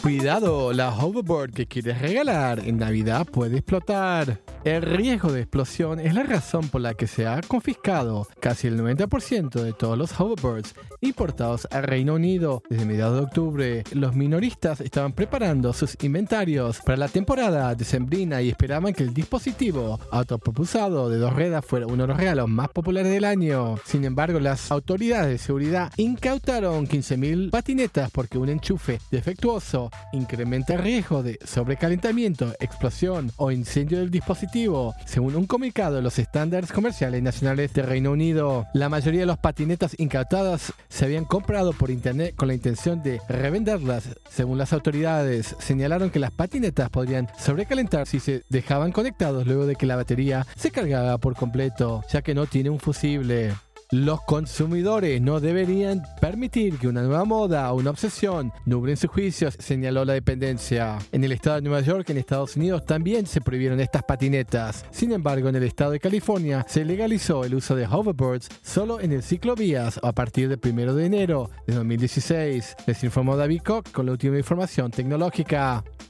Cuidado, la hoverboard que quieres regalar en Navidad puede explotar. El riesgo de explosión es la razón por la que se ha confiscado casi el 90% de todos los hoverboards importados al Reino Unido. Desde mediados de octubre, los minoristas estaban preparando sus inventarios para la temporada decembrina y esperaban que el dispositivo autopropulsado de 2 ruedas fuera uno de los regalos más populares del año. Sin embargo, las autoridades de seguridad incautaron 15.000 patinetas porque un enchufe defectuoso incrementa el riesgo de sobrecalentamiento, explosión o incendio del dispositivo, según un comunicado de los estándares comerciales nacionales del Reino Unido. La mayoría de las patinetas incautadas se habían comprado por internet con la intención de revenderlas. Según las autoridades, señalaron que las patinetas podrían sobrecalentar si se dejaban conectados luego de que la batería se cargara por completo, ya que no tiene un fusible. Los consumidores no deberían permitir que una nueva moda o una obsesión nublen sus juicios, señaló la dependencia. En el estado de Nueva York, en Estados Unidos, también se prohibieron estas patinetas. Sin embargo, en el estado de California se legalizó el uso de hoverboards solo en el ciclovías a partir del 1 de enero de 2016. Les informó David Koch con la última información tecnológica.